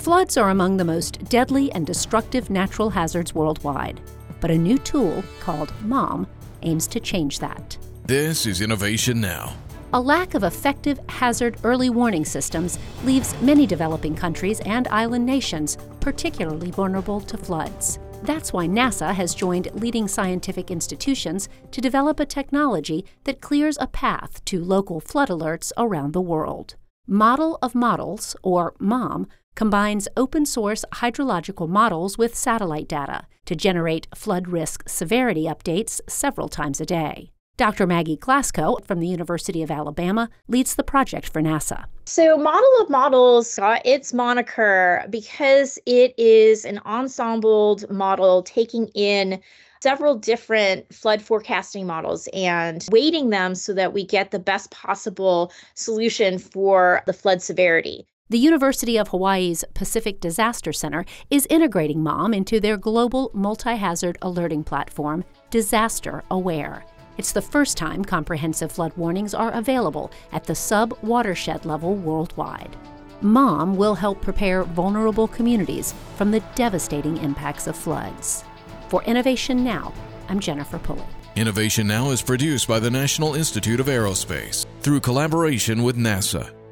Floods are among the most deadly and destructive natural hazards worldwide, but a new tool called MOM aims to change that. This is Innovation Now. A lack of effective hazard early warning systems leaves many developing countries and island nations particularly vulnerable to floods. That's why NASA has joined leading scientific institutions to develop a technology that clears a path to local flood alerts around the world. Model of Models, or MOM, combines open-source hydrological models with satellite data to generate flood risk severity updates several times a day. Dr. Maggie Glasgow from the University of Alabama leads the project for NASA. So Model of Models got its moniker because it is an ensembled model taking in several different flood forecasting models and weighting them so that we get the best possible solution for the flood severity. The University of Hawaii's Pacific Disaster Center is integrating MOM into their global multi-hazard alerting platform, Disaster Aware. It's the first time comprehensive flood warnings are available at the sub-watershed level worldwide. MOM will help prepare vulnerable communities from the devastating impacts of floods. For Innovation Now, I'm Jennifer Pulley. Innovation Now is produced by the National Institute of Aerospace through collaboration with NASA.